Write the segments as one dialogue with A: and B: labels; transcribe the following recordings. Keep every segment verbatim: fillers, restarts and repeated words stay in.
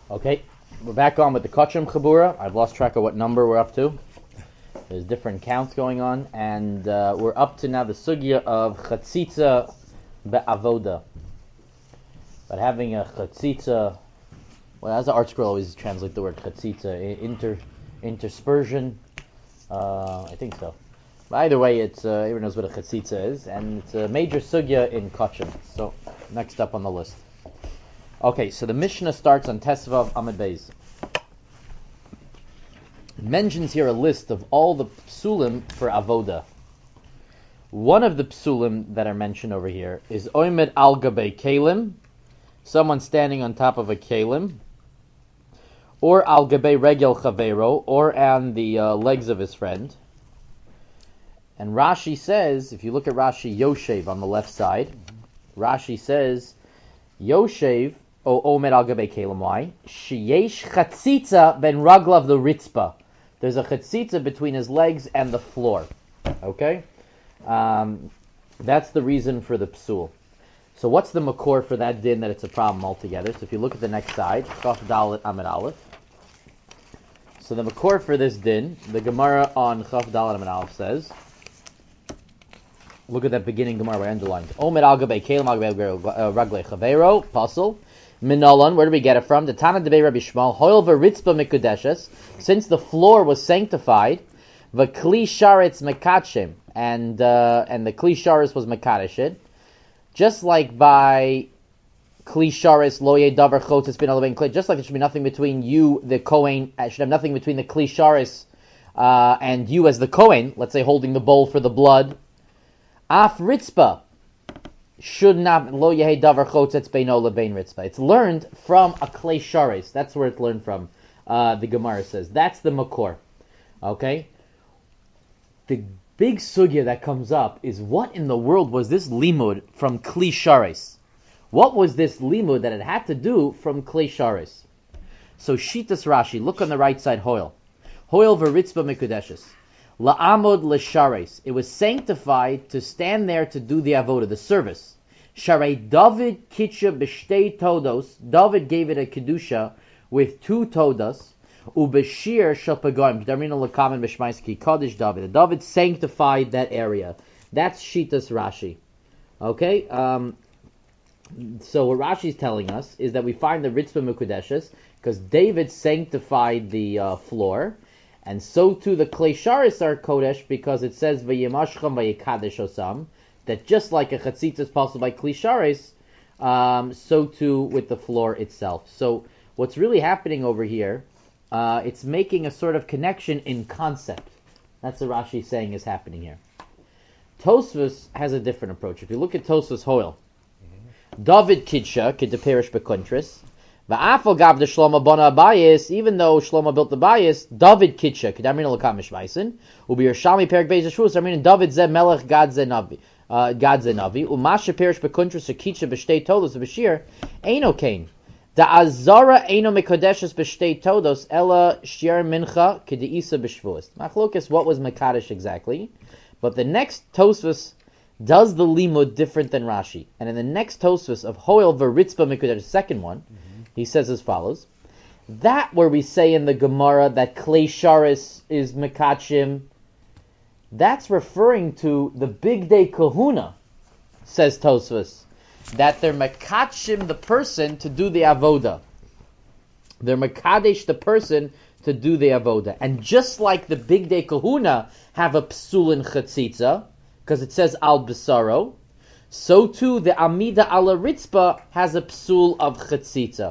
A: Okay, we're back on with the Kachim Chabura. I've lost track of what number we're up to. There's different counts going on, and uh, we're up to now the sugya of chatzitza be'avoda. But having a chatzitza, well, as the art scroll always translate the word chatzitza, inter interspersion. Uh, I think so. But either way, it's uh, everyone knows what a chatzitza is, and it's a major sugya in Kachim. So next up on the list. Okay, so the Mishnah starts on Tesvav Amud Beis. It mentions here a list of all the psulim for avoda. One of the psulim that are mentioned over here is oimed al gabei kelim, someone standing on top of a kelim, or al gabei regel chavero, or on the uh, legs of his friend. And Rashi says, if you look at Rashi Yoshev on the left side, Rashi says, Yoshev, o omed al gabei kelim, why? Sheyesh chatzitza ben raglav the ritzpa. There's a chatzitza between his legs and the floor. Okay? Um, that's the reason for the psul. So what's the makor for that din that it's a problem altogether? So if you look at the next side, Chaf Dalet Amud Aleph. So the makor for this din, the Gemara on Chaf Dalet Amud Aleph says, look at that beginning Gemara where I underlined. Omed al gabei kelim al gabei raglei chavero, pasul. Minolan, where do we get it from? The Tana Debei Rabbi Shmuel, Hoil v'ritzba mikudeshes, since the floor was sanctified, v'kli sharetz mekatshim, and uh, and the kli sharetz was mekadeshit, just like by kli sharetz lo yeh davar chotes bin alavein kli, just like there should be nothing between you, the kohen, uh, should have nothing between the kli sharetz uh, and you as the kohen, let's say holding the bowl for the blood. Af ritzba should not lo yehi davar chotetz beino lebein ritzba. It's learned from a klei shares. That's where it's learned from. Uh, the Gemara says that's the makor. Okay. The big sugya that comes up is what in the world was this limud from klei shares? What was this limud that it had to do from klei shares? So Shitas Rashi, look on the right side. Hoil, hoil v'ritzba mikudeshes. La'amod l'shares. It was sanctified to stand there to do the avoda, the service. Sharei David kitcha b'shtei todos. David gave it a kedusha with two todas. Ubeshir shel pagoim. Darmina l'kamen b'shmaiski kodesh David. David sanctified that area. That's Shitas Rashi. Okay. Um, so what Rashi is telling us is that we find the ritzvah mekudeshes because David sanctified the uh, floor. And so too the klei sharis are kodesh because it says v'yimashcham v'yikadesh osam, that just like a chatzitza is possible by klei sharis, um, so too with the floor itself. So what's really happening over here, uh, it's making a sort of connection in concept. That's what Rashi is saying is happening here. Tosfos has a different approach. If you look at Tosfos Hoil, mm-hmm. David Kidsha, Kiddaperish Bekontris, Va'afal gav the Shlomo bona Abayis, even though Shlomo built the bayis, David Kitsha, Kedamin Lakam Mishmaisin, Ubi Yershami Perik Beis Yeshua, I mean David Ze Melech Gad Ze Navi, uh, Gad Ze Navi, Umasha Perish Bekuntrus Kitsha B'Shtei Todos B'Shir, Eino Kain, Da Azara Eino Mekodeshes B'Shtei Todos, Ella Shir Mincha Kedeisa B'Shvuas. Machlokas, what was Mekadesh exactly? But the next Tosfos does the limud different than Rashi, and in the next Tosfos of Hoil V'Ritzba Mekadesh, the second one. Mm-hmm. He says as follows, that where we say in the Gemara that klei sharis is mekachim, that's referring to the big day kahuna, says Tosfos, that they're mekachim the person to do the avoda. They're mekadesh the person to do the avoda. And just like the big day kahuna have a psul in chatzitza, because it says al besaro, so too the amida ala ritzba has a psul of chatzitza.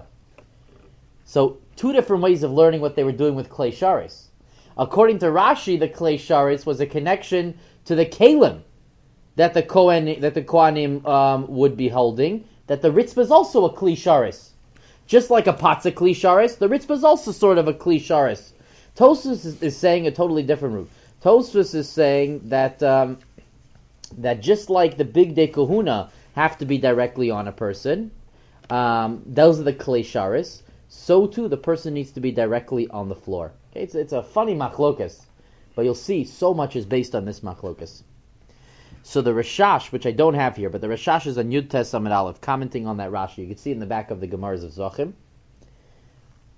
A: So, two different ways of learning what they were doing with klei sharis. According to Rashi, the klei sharis was a connection to the kalim that the Kohen, that the Kohanim um, would be holding. That the ritzvah is also a klei sharis, just like a patza klei sharis. The ritzvah is also sort of a klei sharis. Tosfos is, is saying a totally different route. Tosfos is saying that um, that just like the big day kahuna have to be directly on a person, um, those are the klei sharis. So too, the person needs to be directly on the floor. Okay, it's it's a funny machlokas, but you'll see so much is based on this machlokas. So the Rashash, which I don't have here, but the Rashash is on Yud Tes Amud Aleph, commenting on that Rashi. You can see in the back of the Gemaras of Zochim.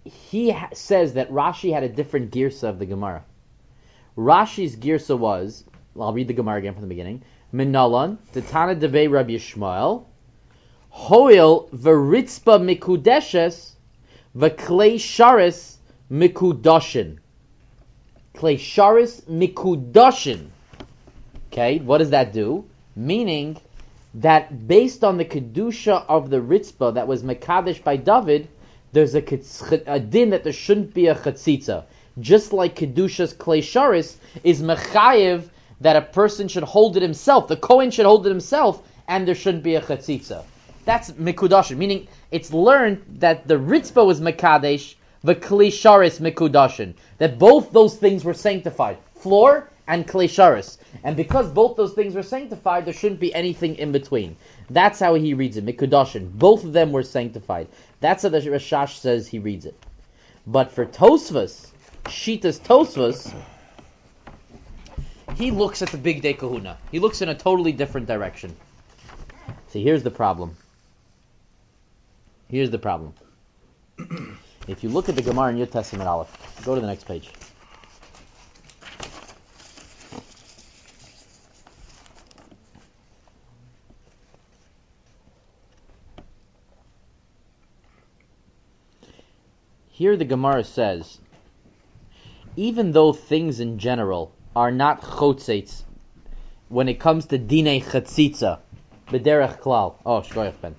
A: he ha- says that Rashi had a different girsa of the Gemara. Rashi's girsa was, well, I'll read the Gemara again from the beginning. Minalan, the Tana Devei Rabbi Yishmael, Hoil v'ritzpa mikudeshes, v'klei sharis mikudashin. Klei sharis mikudashin. Okay, what does that do? Meaning that based on the kedusha of the ritzpa that was mekadesh by David, there's a, a din that there shouldn't be a chatzitza. Just like kedusha's klei sharis is mechayev that a person should hold it himself, the Kohen should hold it himself, and there shouldn't be a chatzitza. That's mikudashin, meaning it's learned that the ritzpa was mekadesh, the klei sharis mikudashin, that both those things were sanctified, floor and klei sharis. And because both those things were sanctified, there shouldn't be anything in between. That's how he reads it, mikudashin. Both of them were sanctified. That's how the Rashash says he reads it. But for Tosfos, Shitas Tosfos, he looks at the Big Day Kahuna. He looks in a totally different direction. See, here's the problem. Here's the problem. If you look at the Gemara in Yud Testament Aleph, go to the next page. Here the Gemara says, even though things in general are not chotzeitz, when it comes to dinei chatzitza, b'derech klal. Oh, shkoyach ben.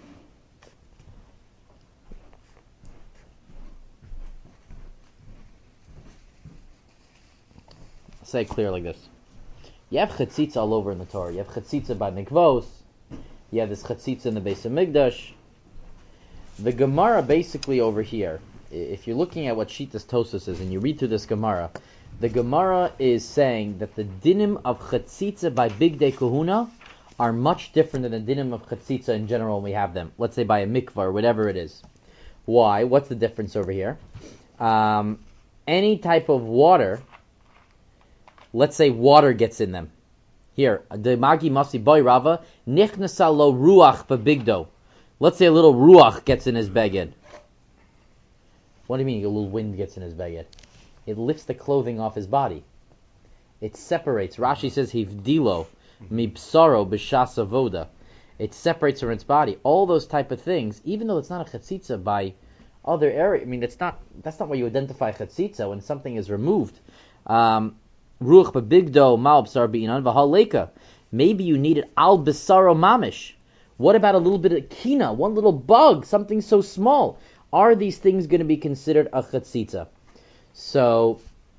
A: Say it clear like this. You have chatzitza all over in the Torah. You have chatzitza by mikvos. You have this chatzitza in the Beis Hamikdash. The Gemara basically over here, if you're looking at what Shitas Tosfos is and you read through this Gemara, the Gemara is saying that the dinim of chatzitza by Big Day Kahuna are much different than the dinim of chatzitza in general when we have them. Let's say by a mikvah or whatever it is. Why? What's the difference over here? Um, any type of water, let's say water gets in them. Here, the magi masi boy rava nichnasa lo ruach bebigdo. Let's say a little ruach gets in his beged. What do you mean a little wind gets in his beged? It lifts the clothing off his body. It separates. Rashi says hivdilo mibsaro b'shas avoda. It separates from its body. All those type of things, even though it's not a chatzitza by other area. I mean, it's not. That's not why you identify chatzitza when something is removed. Um, Ruach bebigdo mal b'sar b'inan v'haleka. Maybe you need it al b'saro mamish. What about a little bit of kina, one little bug, something so small? Are these things going to be considered a chatzitza? So,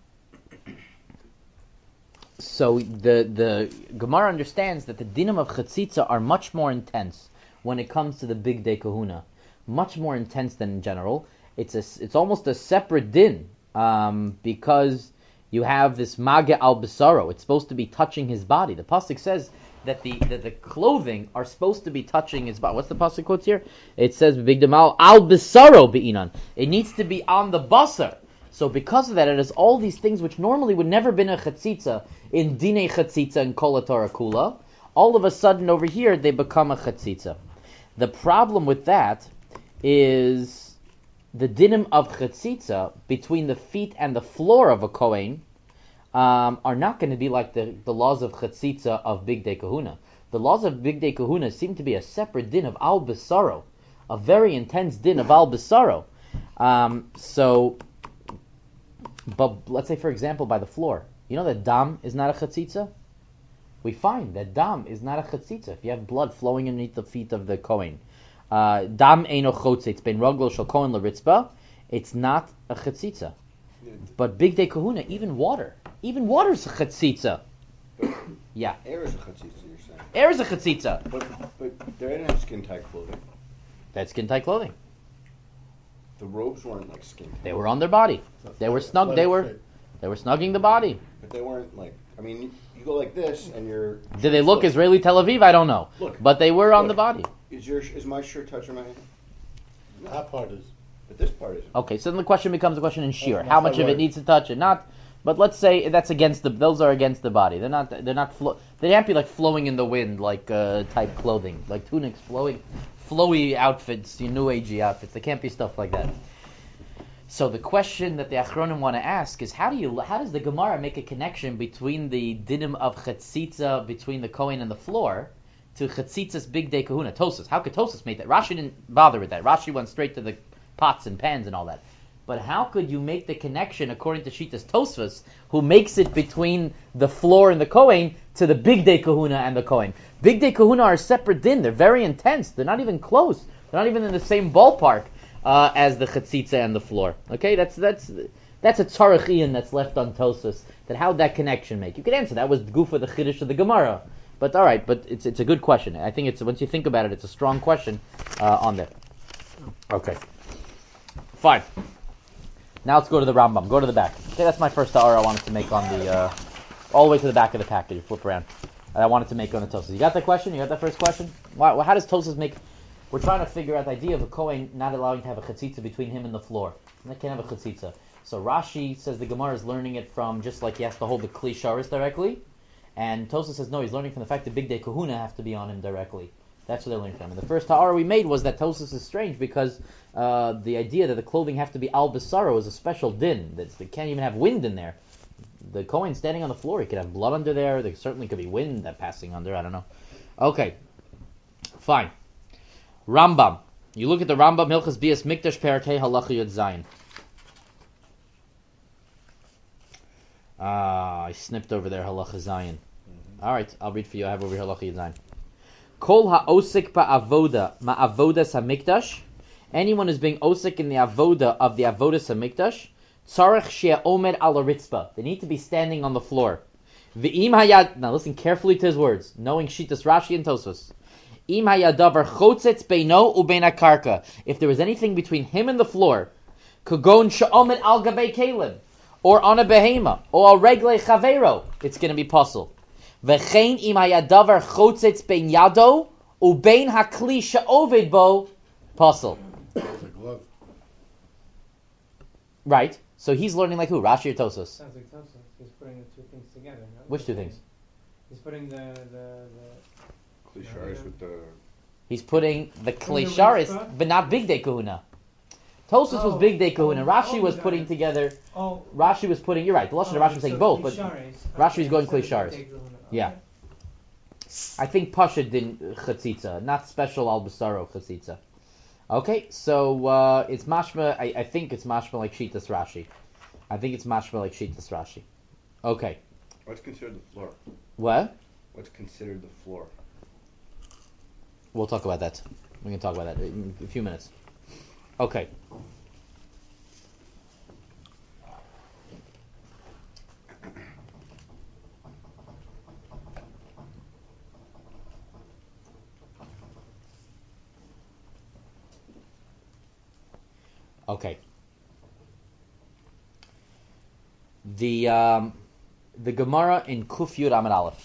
A: so the the Gemara understands that the dinim of chatzitza are much more intense when it comes to the Big Day Kahuna, much more intense than in general. It's a, it's almost a separate din um, because you have this maga al besaro. It's supposed to be touching his body. The pasuk says that the that the clothing are supposed to be touching his body. What's the pasuk quotes here? It says big demal al besaro beinan. It needs to be on the basar. So because of that, it has all these things which normally would never been a chatzitza in dinei chatzitza and kol Torah kula. All of a sudden over here they become a chatzitza. The problem with that is the dinim of chatzitza between the feet and the floor of a kohen um, are not going to be like the, the laws of chatzitza of Big Day Kahuna. The laws of Big Day Kahuna seem to be a separate din of al besaro, a very intense din of al besaro. Um, so, but let's say for example by the floor, you know that dam is not a chatzitza? We find that dam is not a chatzitza. If you have blood flowing underneath the feet of the kohen, uh, dam eino chotzitz ben raglo shel kohen laritzba, it's not a chatzitza. But Big Day Kahuna, even water, even water is a chatzitza. Yeah.
B: Air is a chatzitza, you're saying.
A: Air is a chatzitza.
B: But but they didn't have skin tight clothing.
A: That's skin tight clothing.
B: The robes weren't like skin tight.
A: They were on their body. They were snug. They were they were snugging the body.
B: But they weren't like. I mean, you go like this, and you're.
A: Did they look, look Israeli Tel Aviv? I don't know.
B: Look,
A: but they were on
B: look,
A: the body.
B: Is your is my shirt touching my hand?
C: That part is.
B: But this part is.
A: Okay, so then the question becomes a question in shear.
C: That's
A: How much of
C: right.
A: it needs to touch it? Not. But let's say that's against the. Those are against the body. They're not. They're not. Flo- they can't be like flowing in the wind, like uh, type clothing, like tunics, flowing, flowy outfits, you new agey outfits. They can't be stuff like that. So the question that the Achronim want to ask is, how do you, how does the Gemara make a connection between the dinim of Chatzitza, between the Kohen and the floor, to Chatzitza's Big Day Kahuna, Tosas? How could Tosas make that? Rashi didn't bother with that. Rashi went straight to the pots and pans and all that. But how could you make the connection, according to Shitas Tosfos, who makes it between the floor and the Kohen, to the Big Day Kahuna and the Kohen? Big Day Kahuna are a separate din. They're very intense. They're not even close. They're not even in the same ballpark uh, as the Chatzitza and the floor. Okay, that's that's that's a tzarech ian that's left on Tosfos. That how would that connection make? You could answer that was the goof of the Chiddush of the Gemara. But all right, but it's it's a good question. I think it's once you think about it, it's a strong question uh, on there. Okay, fine. Now let's go to the Rambam. Go to the back. Okay, that's my first hour I wanted to make on the, uh, all the way to the back of the package. You flip around. I wanted to make on the Tosas. You got that question? You got that first question? Why, how does Tosas make? We're trying to figure out the idea of a Kohen not allowing to have a chatzitza between him and the floor. And they can't have a chatzitza. So Rashi says the Gemara is learning it from just like he has to hold the Kli Sharis directly. And Tosas says no, he's learning from the fact that Big Day Kahuna have to be on him directly. That's what they're learning from. And the first ta'ara we made was that Tosas is strange because uh, the idea that the clothing have to be al basaro is a special din. That they can't even have wind in there. The Kohen standing on the floor, he could have blood under there. There certainly could be wind that passing under. I don't know. Okay, fine. Rambam. You look at the Rambam Hilchas Bias Mikdash Perakei Halacha Yud Zayin. Ah, I snipped over there Halacha Zayin. Mm-hmm. All right, I'll read for you. I have over here Halacha Yud Zayin. Kol ha'osik ba'avoda ma'avodas hamikdash. Anyone who's being osik in the avoda of the avodas hamikdash, tzarech she'eh omed al haritzpa. They need to be standing on the floor. V'im hayad. Now listen carefully to his words, knowing Shitas Rashi and Tosfos. Im hayadavar chotzetz beino ubein hakarka. If there was anything between him and the floor, kagon she'omed al gabei kelim, or on a behema, or al regle chavero, it's going to be puzzle. V'chein im hayadavar chotzetz bein yado ubein hakli she'oved bo puzzle. Right. So he's learning like who? Rashi or Tosfos?
D: Sounds like Tosfos. He's putting the two things together. No?
A: Which two things?
D: He's putting the the. the
B: Klisharis with the.
A: He's putting the Klisharis, but not Big Day Kahuna. Tosfos oh, was Big Day Kahuna.
D: Oh,
A: Rashi
D: oh,
A: was putting together.
D: Oh.
A: Rashi was putting. You're right. The Lashon
D: oh,
A: of Rashi was saying
D: so
A: both, but
D: Klisharis.
A: Rashi is going
D: so
A: Klisharis.
D: Okay.
A: Yeah. I think Pasha didn't chatzitza, not special al basaro chatzitza. Okay, so uh, it's mashma. I, I think it's mashma like Shitas Rashi. I think it's mashma like Shitas Rashi. Okay.
B: What's considered the floor?
A: What?
B: What's considered the floor?
A: We'll talk about that. We can talk about that in a few minutes. Okay. Okay. The um, the Gemara in Kuf Yud Amud Aleph.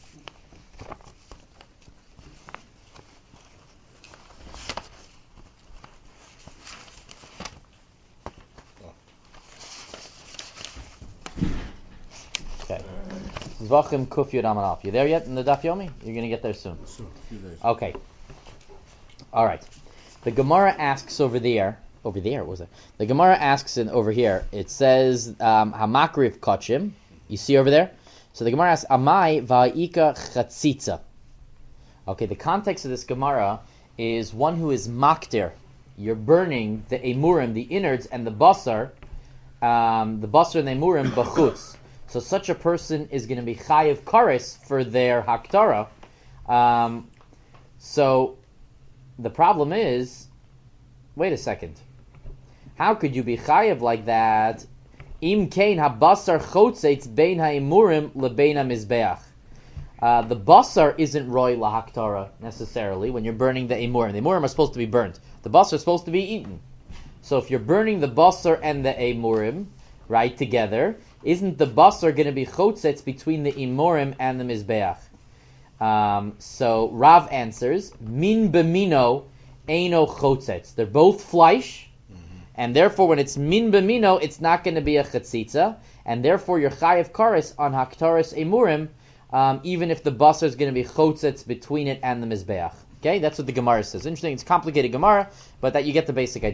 A: Okay. Zvachim Kuf Yud Amud Aleph. You there yet in the Daf Yomi? You're going to get there soon.
C: Soon, a few days.
A: Okay. All right. The Gemara asks over there. Over there, what was it? The Gemara asks in over here. It says um, Hamakriv Kachim. You see over there. So the Gemara asks Amai Va'ika Chatzitza. Okay, the context of this Gemara is one who is maktir. You're burning the emurim, the innards, and the basar, um, the basar and the emurim b'chutz. So such a person is going to be chayiv kares for their haktara. Um, so the problem is, wait a second. How could you be chayiv like that? Im kein habasar chotzetz bein ha'imurim lebein hamizbeach. Uh, the basar isn't roy lahaktara necessarily when you're burning the emurim. The emurim are supposed to be burnt. The basar is supposed to be eaten. So if you're burning the basar and the emurim right together, isn't the basar going to be chotzetz between the emurim and the mizbeach? Um, so Rav answers min b'mino eino chotzetz. They're both fleish. And therefore, when it's min b'mino, it's not going to be a chatzitza, and therefore you're chayiv kares on haktaris emurim, um, even if the basar is going to be chotzetz between it and the mizbeach. Okay, that's what the Gemara says. Interesting, it's a complicated Gemara, but that you get the basic idea.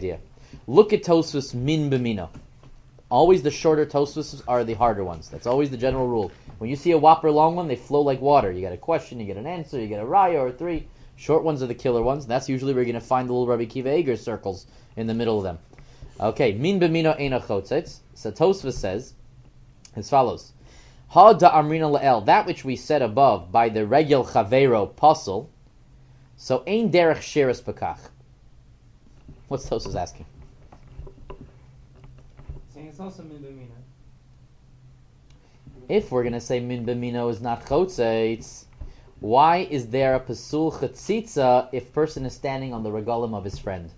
A: Look at Tosfos min b'mino. Always the shorter Tosfos are the harder ones. That's always the general rule. When you see a whopper long one, they flow like water. You get a question, you get an answer, you get a raya or three. Short ones are the killer ones. And that's usually where you're going to find the little Rabbi Kiva Eger circles in the middle of them. Okay, min b'mino eina chotzetz. So Tosfos says as follows: Ha da amrina la'el, that which we said above by the regel chavero puzzle. So ein derech sheres pekach. What's Tosfos asking?
D: Saying it's also min b'mina.
A: If we're going to say min b'mino is not chotzetz, why is there a pasul chatzitza if person is standing on the regalim of his friend?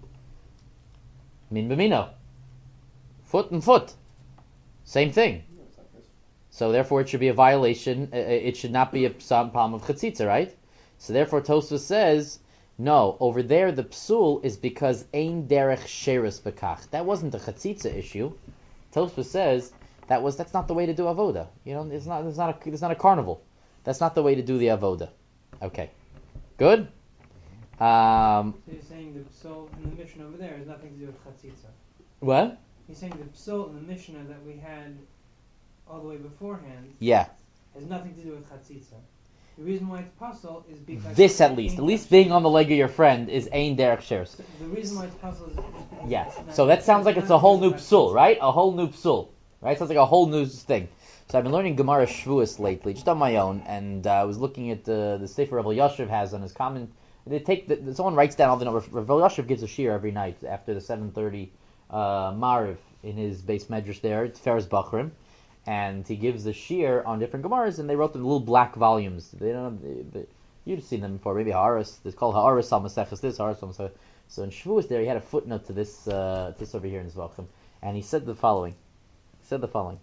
A: Min b'mino. Foot and foot. Same thing. So therefore it should be a violation. It should not be a psalm palm of chatzitza, right? So therefore Tosfos says, no, over there the psul is because ein derech sheres bekach. That wasn't a chatzitza issue. Tosfos says that was that's not the way to do avoda. You know, it's not it's not a it's not a carnival. That's not the way to do the avoda. Okay, good. Um,
D: So you're saying the psal in the Mishnah over there has nothing to do with chatzitza.
A: what?
D: You're saying the psal in the Mishnah that we had all the way beforehand
A: Yeah.
D: has nothing to do with chatzitza. The reason why it's puzzle is because
A: This at least, at least being on the leg of your friend is ein derech sheres.
D: The reason why it's puzzle is because
A: Yes.
D: it's not-
A: So that sounds like it's a whole new
D: it's
A: psul, right? A whole new psul, right? Sounds like a whole new thing. So I've been learning Gemara Shavuos lately, just on my own, and uh, I was looking at the the Sefer Rav Yashiv has on his comment. They take the, someone writes down all the numbers. Rav Yashiv gives a shir every night after the seven thirty uh, Mariv in his base medrash there. It's Feres Bachrim, and he gives a shir on different Gemaras, and they wrote them in little black volumes. They don't. They, they, you've seen them before, maybe Haaretz. It's called Haaretz al Maseches this, Haaretz al Maseches. So in Shavuos there, he had a footnote to this uh, this over here in his Zvachim, and he said the following. He said the following.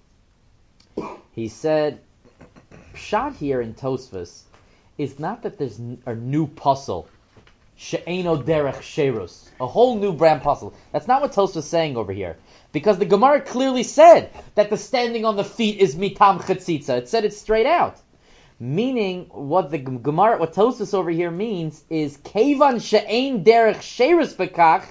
A: He said, Pshat here in Tosfos is not that there's n- a new puzzle, she'eno derech sherus, a whole new brand puzzle. That's not what Tosfos is saying over here, because the Gemara clearly said that the standing on the feet is mitam chatzitza. It said it straight out. Meaning, what the Gemara, what Tosfos over here means is kevan she'ein derech sherus bekach.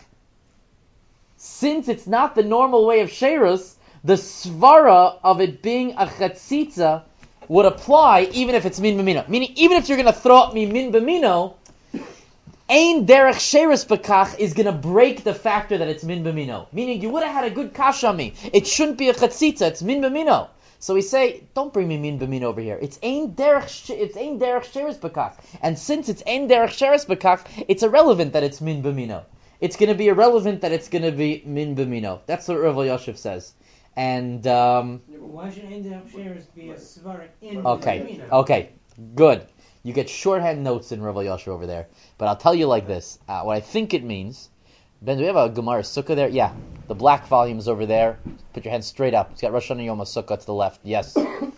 A: Since it's not the normal way of sherus, the svara of it being a chatzitza would apply even if it's min b'mino. Meaning, even if you're going to throw at me min b'mino, ein derech sheres bekach is going to break the factor that it's min b'mino. Meaning, you would have had a good kash on me. It shouldn't be a chatzitza. It's min b'mino. So we say, don't bring me min b'mino over here. It's ein derech. It's ein derech sheres bekach. And since it's ein derech sheres bekach, it's irrelevant that it's min b'mino. It's going to be irrelevant that it's going to be min b'mino. That's what Rav Yashiv says. And um,
D: Why should ein derech sheres be a svara in
A: okay,
D: b'mina?
A: okay, good. You get shorthand notes in Rav Yashiv over there. But I'll tell you like this: uh, what I think it means. Ben, do we have a Gemara Sukkah there? Yeah, the black volume is over there. Put your hand straight up. It's got Rosh Hashanah Yom HaSukkah to the left. Yes.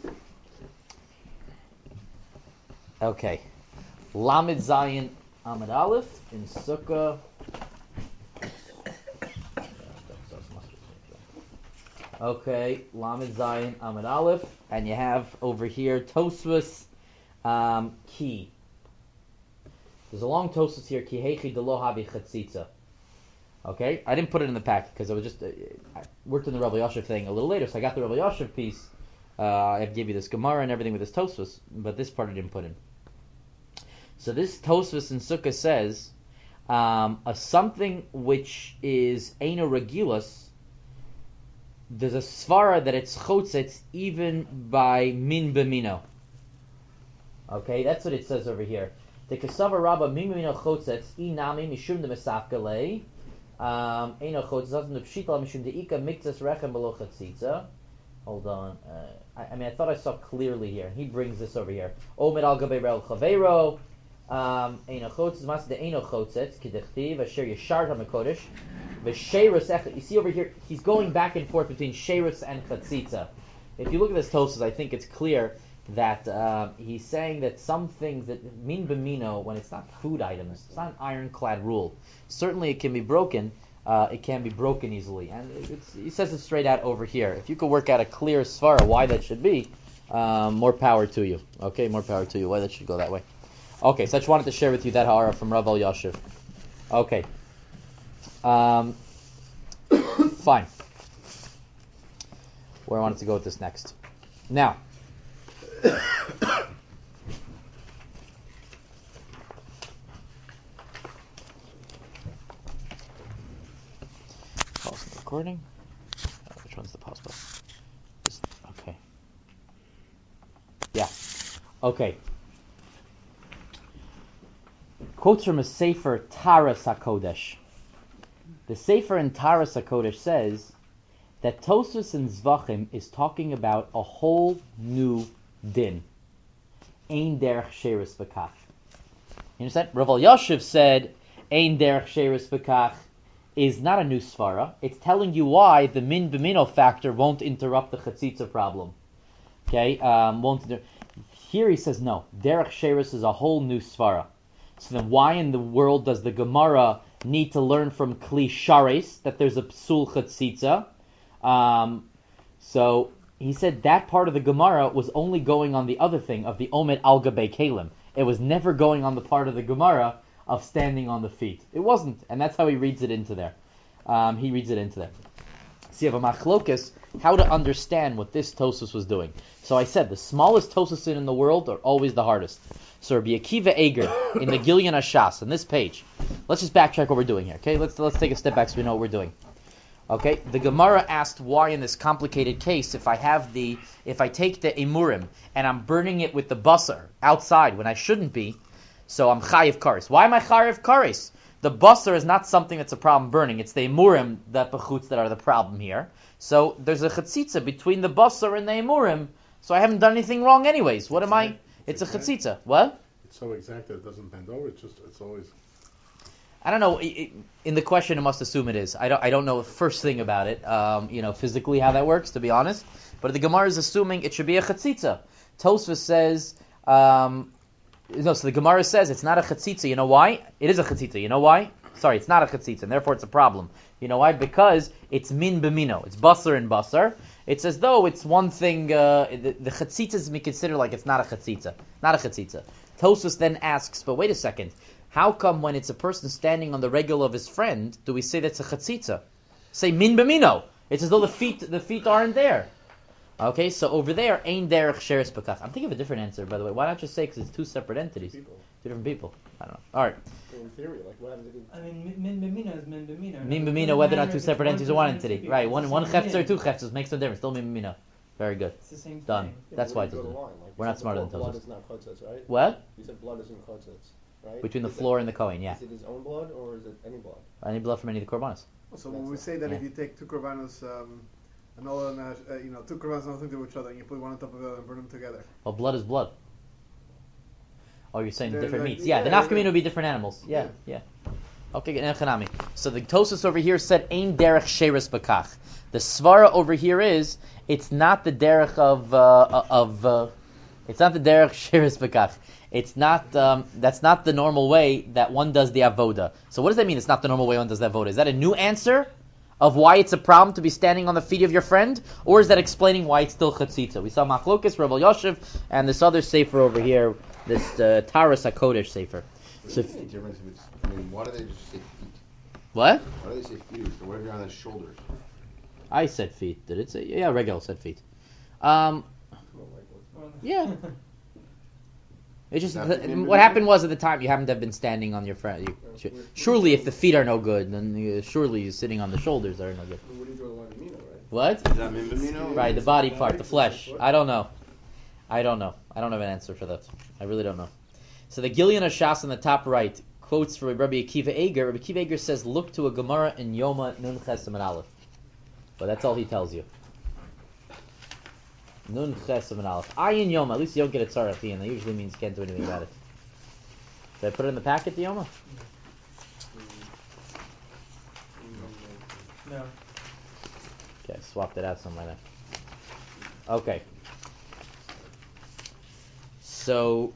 A: Okay. Lamed Zayin Amud Aleph in Sukkah. Okay, Lamed Zayin Amud Aleph, and you have over here Tosfos um, Ki. There's a long Tosfos here. Ki heichi de lo havi chatzitza. Okay, I didn't put it in the pack because I was just uh, I worked on the Rav Yashiv thing a little later, so I got the Rav Yashiv piece. Uh, I gave you this Gemara and everything with this Tosfos, but this part I didn't put in. So this Tosfos in Sukkah says um, a something which is eino regulus. There's a svara that it's chotzetz even by min b'mino. Okay, that's what it says over here. The kasava rabba min b'mino chotzetz inami mishum de mesafkale um eino chotzetz doesn't pshita mishum de ika mikzas rechem below chatzitza. Hold on, uh, I, I mean I thought I saw clearly here. He brings this over here. Omed al gabei rel chavero um eino chotzetz mas de eino chotzetz kidechtiv asher yeshar hamekodesh. You see over here, he's going back and forth between Sheirus and Chatzitza. If you look at this Tosfos, I think it's clear that uh, he's saying that some things that min b'mino, when it's not food items, it's not an ironclad rule. Certainly it can be broken. Uh, it can be broken easily. And it's, he says it straight out over here. If you could work out a clear svara why that should be, um, more power to you. Okay, more power to you. Why that should go that way. Okay, so I just wanted to share with you that ha'ara from Rav Yashiv. Okay. Um, Fine. Where I wanted to go with this next. Now, pause the recording. Uh, which one's the pause button? Just, okay. Yeah. Okay. Quotes from a Sefer Taras HaKodesh. The Sefer in Taras HaKodesh says that Tosfos in Zvachim is talking about a whole new din. Ein derech sheris v'kach. You understand? Rav Elyashiv said Ein derech sheris v'kach is not a new svara. It's telling you why the min b'mino factor won't interrupt the chatzitza problem. Okay, um, won't inter- here he says no. Derech sheris is a whole new svara. So then, why in the world does the Gemara need to learn from Kli Shares that there's a psul chatzitza? Um, so he said that part of the Gemara was only going on the other thing of the Omed al Gabei Kalim. It was never going on the part of the Gemara of standing on the feet. It wasn't, and that's how he reads it into there. Um, he reads it into there. So you have a machlokus how to understand what this Tosfos was doing. So I said the smallest Tosfos in the world are always the hardest. So Rabbi Akiva Eger in the Gilyon HaShas on this page. Let's just backtrack what we're doing here. Okay, let's let's take a step back so we know what we're doing. Okay, the Gemara asked why in this complicated case, if I have the, if I take the emurim and I'm burning it with the basar outside when I shouldn't be, so I'm chayiv kares. Why am I chayiv kares? The basar is not something that's a problem burning. It's the emurim that bechutz that are the problem here. So there's a chatzitza between the basar and the emurim. So I haven't done anything wrong anyways. What am I? It's a chatzitza. What?
C: It's so exact that it doesn't bend over. It's just, it's always.
A: I don't know. In the question, I must assume it is. I don't. I don't know the first thing about it. Um, you know, physically how that works, to be honest. But the Gemara is assuming it should be a chatzitza. Tosfos says, um, no. So the Gemara says it's not a chatzitza. You know why? It is a chatzitza. You know why? Sorry, it's not a chatzitza, and therefore it's a problem. You know why? Because it's min b'mino. It's basar and basar. It's as though it's one thing. Uh, the, the chatzitza is considered like it's not a chatzitza. Not a chatzitza. Tosfos then asks, but wait a second. How come when it's a person standing on the regel of his friend, do we say that's a chatzitza? Say min b'mino. It's as though the feet the feet aren't there. Okay, so over there, ein derech sheres bekach. I'm thinking of a different answer, by the way. Why not just say because it's two separate entities,
B: People.
A: two different people? I don't know. All right,
B: In theory, like what happens if it,
D: I mean, min min b'mina is min b'mina.
A: min
D: It
A: b'mino,
D: doesn't
A: whether or not
D: matter
A: two
D: if
A: separate
D: it's
A: entities or
D: one
A: one
D: person, two
A: entity,
D: people.
A: right?
D: It's
A: One
D: the
A: one
D: same
A: chefzer, two
D: thing.
A: chefzers makes no difference. Still min b'mino. Very good.
D: It's the same
A: Done.
D: thing.
B: yeah,
A: That's
B: where
A: why
B: do
A: it
B: you draw the
A: doesn't-
B: line? Like,
A: we're
B: you
A: not
B: said
A: smarter
B: blood,
A: than
B: blood
A: Tosfos.
B: is not chotzes, right?
A: What?
B: You said blood isn't chotzes, right?
A: Between the
B: Is it-
A: floor and the kohen, yeah.
B: Is it his own blood or is it any blood?
A: Any blood from any of the korbanos.
E: So when we say that
A: Yeah.
E: if you take two korbanos, um, and all and uh, you know, two korbanos nothing to do with each other, and you put one on top of the other and burn them together.
A: Well, blood is blood. Oh, you're saying
E: They're
A: different
E: like-
A: meats. Yeah, the
E: yeah,
A: nafkamina
E: yeah.
A: would be different animals. Yeah, yeah. Okay, Nechanami. So the Tosfos over here said, Ein derech sheres bekach. The svara over here is, it's not the derech of, uh, of, uh, it's not the derech sheres bekach. It's not, um, that's not the normal way that one does the avoda. So what does that mean, it's not the normal way one does the avoda? Is that a new answer of why it's a problem to be standing on the feet of your friend? Or is that explaining why it's still chatzitza? We saw Machlokas, Rav Elyashiv, and this other sefer over here, this uh, Taras HaKodesh sefer. So,
B: What's the difference if it's, I mean, why do they just say feet?
A: what?
B: Why do they say feet? Or what if you're on his shoulders?
A: I said feet. Did it say? Yeah, Regel said feet. Um,
B: Well, like, what's-
D: Or-
A: yeah. It just
B: That
A: th-
B: would be
A: what happened was at the time you happened to have been standing on your friend. You, sh- surely, if the feet are no good, then you, surely you sitting on the shoulders are no good.
B: Where do you draw the line in Mino, right?
A: What?
B: Is that min b'mino?
A: Right, the body part, the flesh. I don't know. I don't know. I don't have an answer for that. I really don't know. So the Gilyon HaShas on the top right quotes from Rabbi Akiva Eger. Rabbi Akiva Eger says, "Look to a Gemara in Yoma Nun Ches Amud Aleph." But that's all he tells you. Nun Ches Amud Aleph. Ayin Yoma. At least you don't get a tzarach and that usually means you can't do anything about it. Did I put it in the packet, the Yoma?
D: No.
A: Okay, I swapped it out somewhere there. Okay. So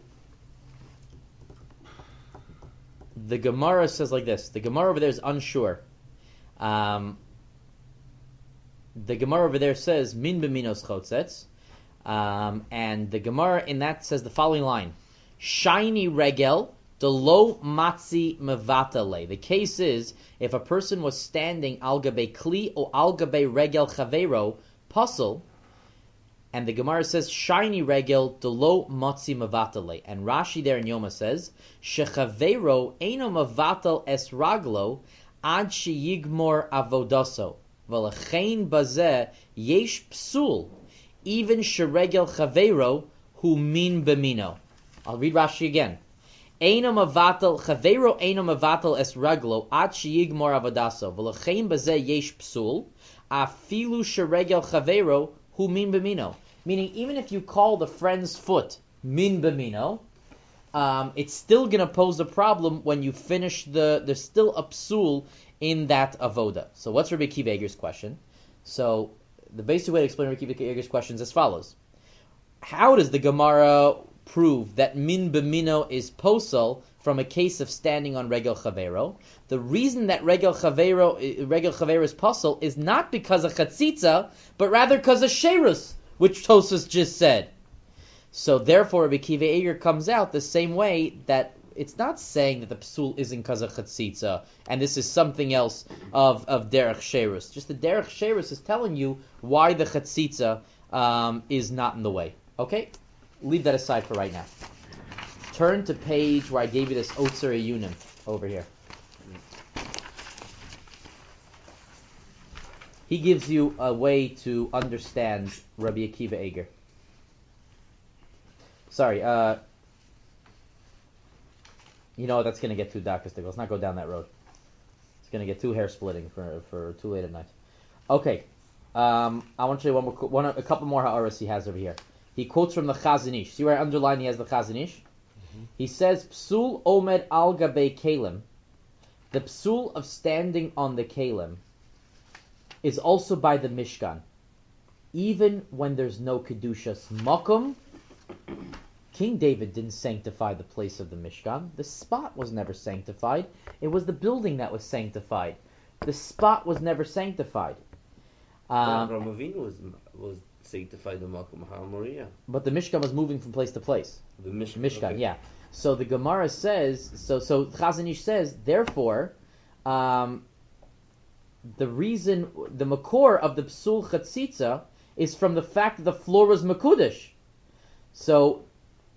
A: the Gemara says like this. The Gemara over there is unsure. Um, the Gemara over there says min b'minos chotzetz, um, and the Gemara in that says the following line: shiny regel Delo matzi mevatale. The case is, if a person was standing al gabe kli or al gabe regel chavero, puzzle, and the Gemara says, shiny regel, delo matzi mevatale. And Rashi there in Yoma says, shechavero eino mevatal es raglo, ad sheyigmor avodaso. V'lechein bazeh yesh psul, even sheregel chavero hu min bemino. I'll read Rashi again. Eino mavatal chavero eino mavatal es raglo ad sheyigmor avodaso. V'lechein bazeh yesh psul, afilu sheregel chavero hu min bemino. Meaning, even if you call the friend's foot min bemino, um, it's still going to pose a problem when you finish the. There's still a psul in that avoda. So what's Rabbi Akiva Eiger's question? So the basic way to explain Rabbi Akiva Eiger's question is as follows. How does the Gemara prove that min b'mino is posel from a case of standing on regel chavero? The reason that regel chavero, regel chavero is posel is not because of chatzitza, but rather because of sherus, which Tosas just said. So therefore Rabbi Akiva Eiger comes out the same way that it's not saying that the psul isn't because of chatzitza, and this is something else of, of derech sherus. Just the derech sherus is telling you why the chatzitza um, is not in the way. Okay? Leave that aside for right now. Turn to page where I gave you this Otzer Eyunim over here. He gives you a way to understand Rabbi Akiva Eiger. Sorry, uh... You know, that's going to get too dark. Let's not go down that road. It's going to get too hair splitting for for too late at night. Okay, um, I want to show you one more, one, a couple more ha'aras he has over here. He quotes from the Chazon Ish. See where I underline he has the Chazon Ish? Mm-hmm. He says, Psul omed al gabe kalim. The psul of standing on the kalim is also by the Mishkan. Even when there's no Kedushas Makom, King David didn't sanctify the place of the Mishkan. The spot was never sanctified. It was the building that was sanctified. The spot was never sanctified. Um,
F: Avraham Avinu was was sanctified in Makom HaMoriah.
A: But the Mishkan was moving from place to place.
F: The Mishkan,
A: Mishkan,
F: okay.
A: yeah. So the Gemara says, so so Chazon Ish says, therefore, um, the reason, the makor of the psul chatzitza is from the fact that the floor was mekudesh. So.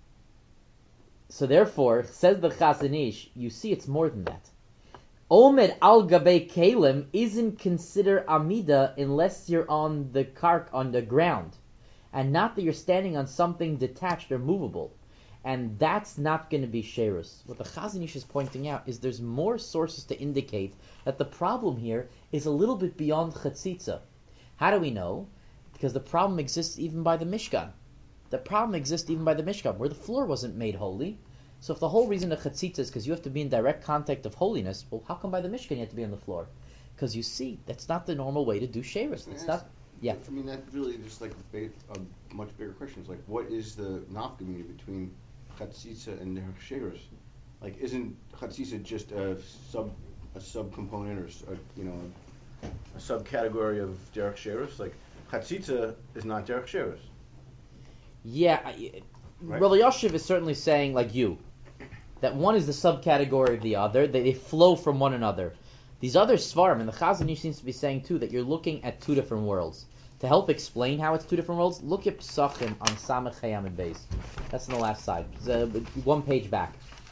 A: So therefore, says the Chazon Ish, you see it's more than that. Omed al gabe kalim isn't considered amida unless you're on the kark, on the ground, and not that you're standing on something detached or movable. And that's not going to be sherus. What the Chazon Ish is pointing out is there's more sources to indicate that the problem here is a little bit beyond chatzitza. How do we know? Because the problem exists even by the Mishkan. The problem exists even by the Mishkan, where the floor wasn't made holy. So if the whole reason of chatzitza is because you have to be in direct contact of holiness, well, how come by the Mishkan you have to be on the floor? Because you see, that's not the normal way to do sherus. It's not. Yeah.
B: I mean, that's really just like a, big, a much bigger question. It's like, what is the nafkamina between chatzitza and derech sherus? Like, isn't chatzitza just a sub a subcomponent or a, you know a subcategory of derech sherus? Like, chatzitza is not derech sherus.
A: Yeah, right? Rabbi Yoshev is certainly saying, like you, that one is the subcategory of the other. They, they flow from one another. These other svarim, and the Chazon Ish seems to be saying too, that you're looking at two different worlds. To help explain how it's two different worlds, look at Psachim on Samech Hayam and Beis. That's on the last side. It's, uh, one page back.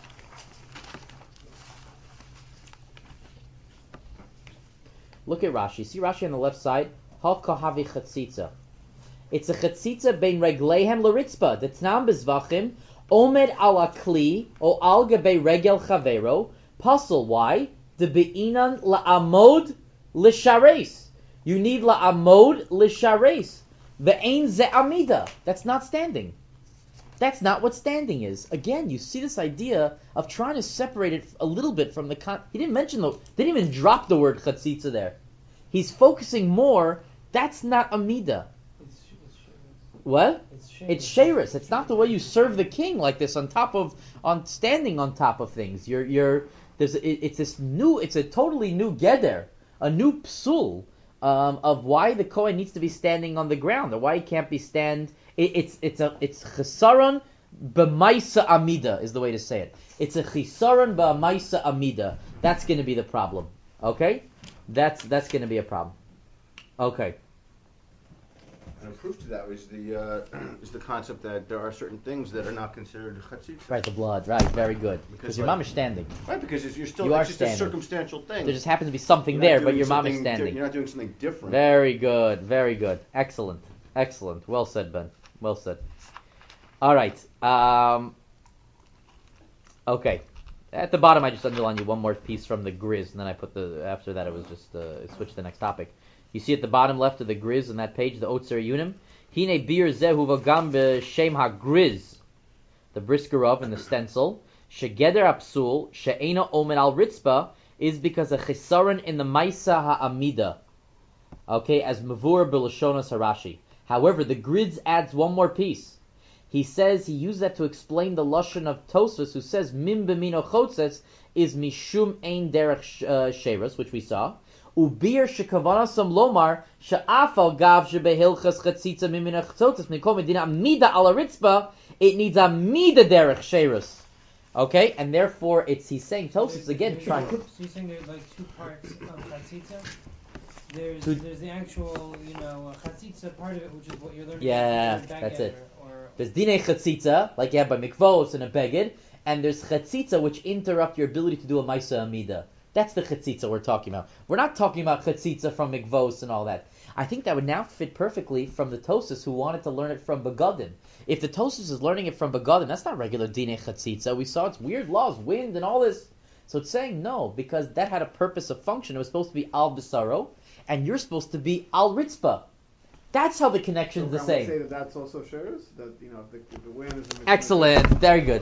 A: Look at Rashi. See Rashi on the left side? Ha kahavi chatzitza. It's a chatzitza bein regleihem l'ritzpa. The Tnam bezvachim omed ala kli o al gabe regel chavero pasel. Why? The beinan la'amod l'shares. You need la'amod l'shares. Ve'ein ze amida. That's not standing. That's not what standing is. Again, you see this idea of trying to separate it a little bit from the con. He didn't mention the. Didn't even drop the word chatzitza there. He's focusing more. That's not amida. What? It's sherus. It's not the way you serve the king like this on top of on standing on top of things. You're you're there's it, it's this new. It's a totally new geder, a new psul um, of why the kohen needs to be standing on the ground or why he can't be stand. It, it's it's a it's chesaron b'maisa amida is the way to say it. It's a chisaron b'maisa amida. That's going to be the problem. Okay, that's that's going to be a problem. Okay.
B: And a proof to that is the uh, is the concept that there are certain things that are not considered chatzitza.
A: Right, the blood. Right, very good. Because
B: Because,
A: your
B: like-
A: mom is standing.
B: Right, because it's, you're still
A: You are
B: it's just a
A: standing.
B: circumstantial thing.
A: There just happens to be something
B: You're
A: there,
B: not
A: but
B: doing
A: your mom is
B: something di-
A: standing.
B: You're not doing something different.
A: Very good, very good. Excellent, excellent. Well said, Ben. Well said. All right. Um, okay. At the bottom, I just underlined you one more piece from the Grizz, and then I put the after that it was just uh, switch to the next topic. You see at the bottom left of the Grizz on that page, the Otzer Yunim. Hine bir zehu v'gam b'shem ha-Grizz, the Briskerov and the stencil. Shegeder apsul she'ena omen al ritzpa is because a chisaron in the Maisa ha'amida. Okay, as Mavur Bilashonas Harashi. However, the Grizz adds one more piece. He says he used that to explain the lashon of Tosfos, who says Mim b'mino chotzes is mishum ein derech uh, sheirus, which we saw. Ubir shekavanasam lomar she'afal gav shebehilchas chatzitza mimino chotzes mikom medina amida ala ritzba. It needs a mida derech sheirus. Okay, and therefore it's he's saying Tosfos again
D: There's-
A: trying.
D: So you're saying there's like two parts of chatzitza? There's
A: Two-
D: there's the actual, you know, uh, chatzitza part of it, which is what you're learning.
A: Yeah,
D: from the
A: that's
D: baguette
A: it.
D: Or, or
A: There's dinei chatzitza, like you have by mikvos and a beged, and there's chatzitza which interrupt your ability to do a maisa amida. That's the chatzitza we're talking about. We're not talking about chatzitza from mikvos and all that. I think that would now fit perfectly from the Tosas who wanted to learn it from Begadim. If the Tosas is learning it from Begadim, that's not regular dinei chatzitza. We saw it's weird laws, wind and all this. So it's saying no, because that had a purpose, a function. It was supposed to be al bisaro, and you're supposed to be al ritzpa. That's how the connection
E: So
A: is the
E: can
A: same.
E: we say that that's also shares? That, you know, if the, if the wind is in the
A: Excellent. Very good.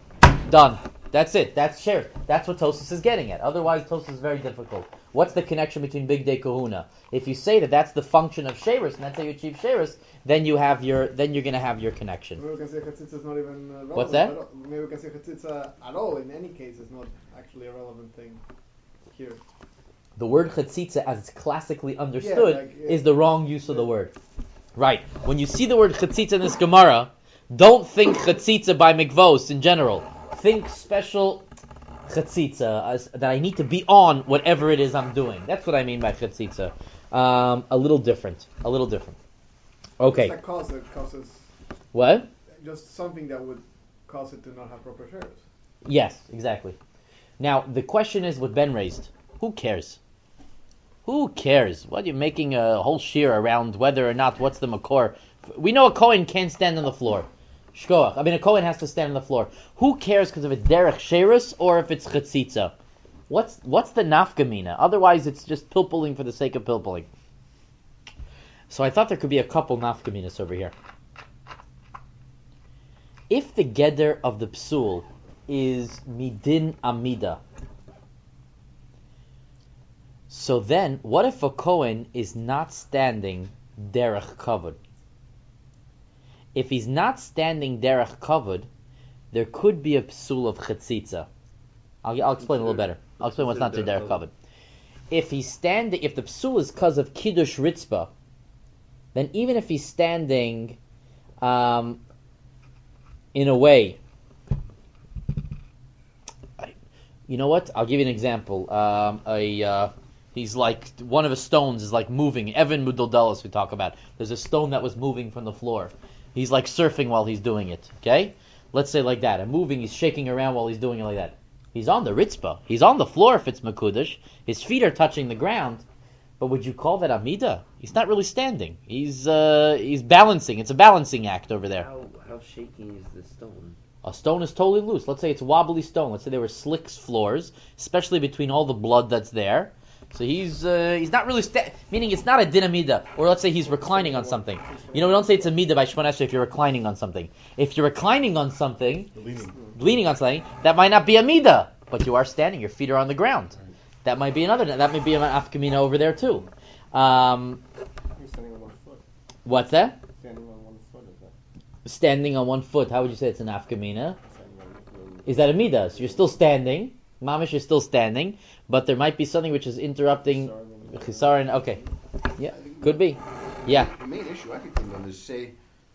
A: Done. That's it. That's share. That's what Tosas is getting at. Otherwise, Tosas is very difficult. What's the connection between Big Day Kahuna? If you say that that's the function of Sheris, and that's how you achieve Sheris, then you have your, then you're going to have your connection.
E: Maybe we can say chatzitza is not even uh, relevant.
A: What's that?
E: at all. Maybe we can say chatzitza at all. In any case, is not actually a relevant thing here.
A: The word chatzitza, as it's classically understood,
E: like, yeah.
A: is the wrong use of the word. Right. When you see the word chatzitza in this Gemara, don't think chatzitza by mikvos in general. Think special chatzitza, as, that I need to be on whatever it is I'm doing. That's what I mean by chatzitza. Um, a little different. A little different. Okay.
E: Just that cause it causes
A: What?
E: just something that would cause it to not have proper shares.
A: Yes, exactly. Now, the question is what Ben raised. Who cares? Who cares? What, you're making a whole shear around whether or not, what's the makor? We know a Kohen can't stand on the floor. Shkoach. I mean, a Kohen has to stand on the floor. Who cares because of it's derech sherus or if it's chatzitza? What's what's the nafkamina? Otherwise, it's just pilpulling for the sake of pilpulling. So I thought there could be a couple nafkaminas over here. If the geder of the psul is midin amida, so then what if a Kohen is not standing derech kavod? If he's not standing derech kavod, there could be a psul of chatzitza. I'll, I'll explain a little better. I'll explain what's not to derech kavod. If he's standing, if the psul is because of kiddush ritzba, then even if he's standing, um, in a way, I, you know what? I'll give you an example. Um, a uh, he's like one of his stones is like moving. Evan Mudoldalis we talk about. There's a stone that was moving from the floor. He's like surfing while he's doing it. Okay, let's say like that. And moving, he's shaking around while he's doing it like that. He's on the ritzpah. He's on the floor if it's Makudish. His feet are touching the ground. But would you call that Amida? He's not really standing. He's uh, he's balancing. It's a balancing act over there.
F: How how shaky is the stone?
A: A stone is totally loose. Let's say it's a wobbly stone. Let's say there were slick floors, especially between all the blood that's there. So he's uh, he's not really sta- meaning it's not a din amida. Or let's say he's reclining on something. You know, we don't say it's a mida by Shmon Esrei if you're reclining on something. If you're reclining on something,
C: Leaning.
A: leaning on something, that might not be a mida, but you are standing. Your feet are on the ground. That might be another. That might be an afkamina over there too. Um,
G: You're standing on one foot.
A: what's that?
G: Standing on one foot is that?
A: Standing on one foot. How would you say it's an afkamina?
G: Standing on one
A: Is that a midah? So you're still standing. Mamish, you're still standing, but there might be something which is interrupting chisaron. Okay, yeah, could be. Yeah,
B: The main issue I could think of is say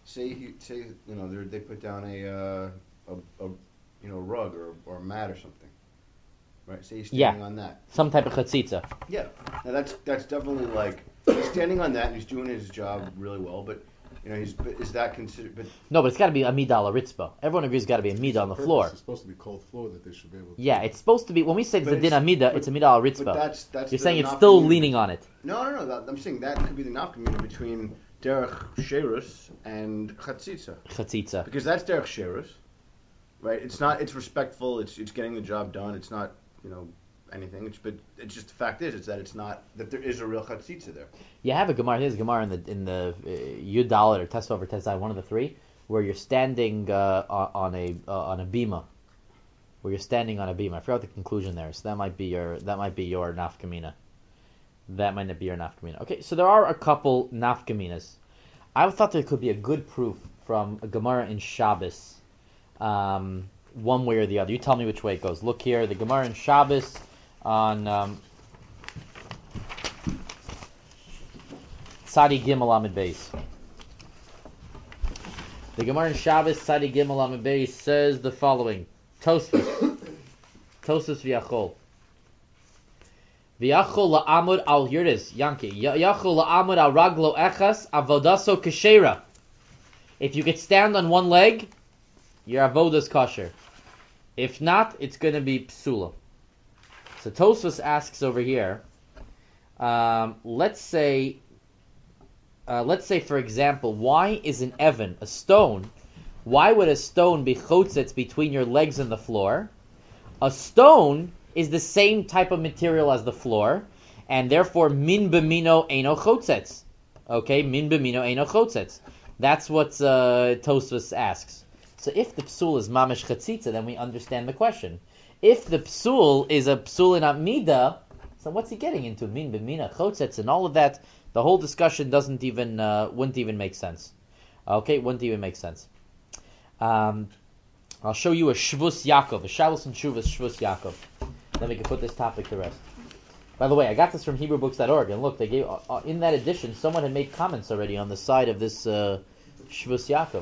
B: say he say you know they they put down a, uh, a a you know rug or or a mat or something, right? Say he's standing
A: Yeah.
B: on that.
A: Some type of chatzitza.
B: Yeah, now that's that's definitely like he's standing on that and he's doing his job really well. But you know, he's but is that considered? But
A: No, but it's got to be a midah al ritzba. Everyone agrees it's got to be a midah on the
C: Purpose,
A: floor.
C: It's supposed to be cold floor that they should be able to.
A: Yeah, it's supposed to be. When we say it's
B: But
A: a din
B: it's-
A: amida,
B: but-
A: it's a midah al
B: but
A: ritzba.
B: that's that's
A: You're
B: the
A: saying it's
B: nafka
A: still
B: mina.
A: leaning on it.
B: No, no, no. That, I'm saying that could be the nafkamina between derech sherus and chatzitza,
A: Chatzitza.
B: because that's derech sherus, right? It's not. It's respectful. It's it's getting the job done. It's not you know anything. It's but it's just the fact is it's that it's not that there is a real chatzitza there.
A: You have a gemara. There's a gemara in the in the uh, Yud Dalet or Tesvav or Tesai, one of the three, where you're standing uh, on on a uh, on a bima, where you're standing on a bima. I forgot the conclusion there, so that might be your that might be your nafkamina. That might not be your nafkamina. Okay, so there are a couple nafkaminas. I thought there could be a good proof from a gemara in Shabbos, um, one way or the other. You tell me which way it goes. Look here, the gemara in Shabbos on. Um, Tzadi Gimel Amid Beis. The Gemara in Shabbos, Tzadi Gimel Amid Beis, says the following: Tosfos, Tosfos v'Yachol, v'Yachol la'amud al here it is, Yankee. Yachol la'amud al raglo echas avodaso kashera. If you could stand on one leg, your avoda's kosher. If not, it's going to be psula. So Tosfos asks over here. Um, let's say. Uh, let's say, for example, why is an Evan, a stone, why would a stone be chotzets between your legs and the floor? A stone is the same type of material as the floor, and therefore min b'mino eino chotzets. Okay, min b'mino eino chotzets. That's what uh, Tosfos asks. So if the psul is mamish chatzitza, then we understand the question. If the psul is a psul in amida, so what's he getting into? Min b'mina chotzets and all of that. The whole discussion doesn't even uh, wouldn't even make sense. Okay, wouldn't even make sense. Um, I'll show you a Shvus Yaakov, a Shabbos and Shuvas Shvus Yaakov. Then we can put this topic to rest. By the way, I got this from Hebrew Books dot org, and look, they gave uh, uh, in that edition. Someone had made comments already on the side of this uh, Shvus Yaakov.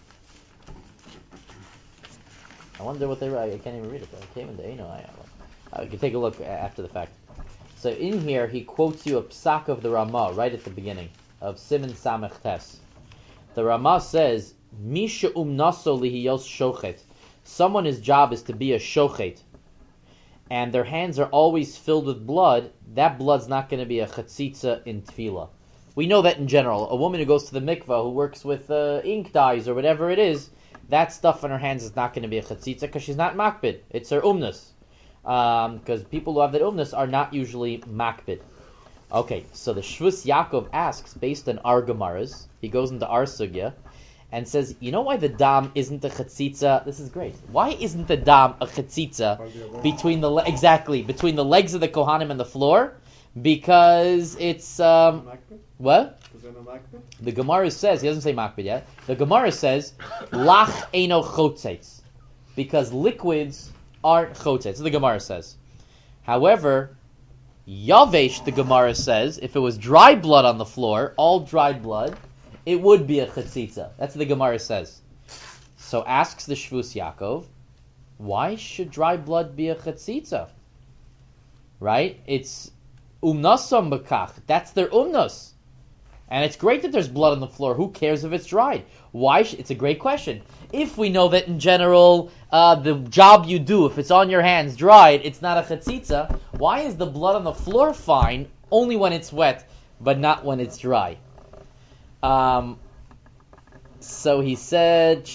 A: I wonder what they write. I can't even read it. Though. I came into Eino. I, I can take a look after the fact. So in here, he quotes you a psak of the Ramah right at the beginning of Siman Samech Tes. The Ramah says, "Misha umnaso lihiyos shochet." Someone's job is to be a shochet, and their hands are always filled with blood. That blood's not going to be a chatzitza in tefillah. We know that in general. A woman who goes to the mikvah, who works with uh, ink dyes or whatever it is, that stuff on her hands is not going to be a chatzitza because she's not makbid. It's her umnus. Because um, people who have that umnus are not usually makbid. Okay, so the Shvus Yaakov asks, based on our Gemaras, he goes into our sugya, and says, you know why the dam isn't a chatzitza? This is great. Why isn't the dam a chatzitza between the le- exactly between the legs of the kohanim and the floor? Because it's um, what? The Gemara says, he doesn't say makbid yet. The Gemara says, lach eino chotzetz, because liquids aren't chotzet. So the Gemara says. However, yavesh, the Gemara says, if it was dry blood on the floor, all dried blood, it would be a chatzitza. That's what the Gemara says. So asks the Shvus Yaakov, why should dry blood be a chatzitza? Right? It's umnasam bekach. That's their umnas. And it's great that there's blood on the floor. Who cares if it's dried? Why? Sh- it's a great question. If we know that in general, uh, the job you do, if it's on your hands dried, it's not a chatzitza, why is the blood on the floor fine only when it's wet, but not when it's dry? Um, so he said,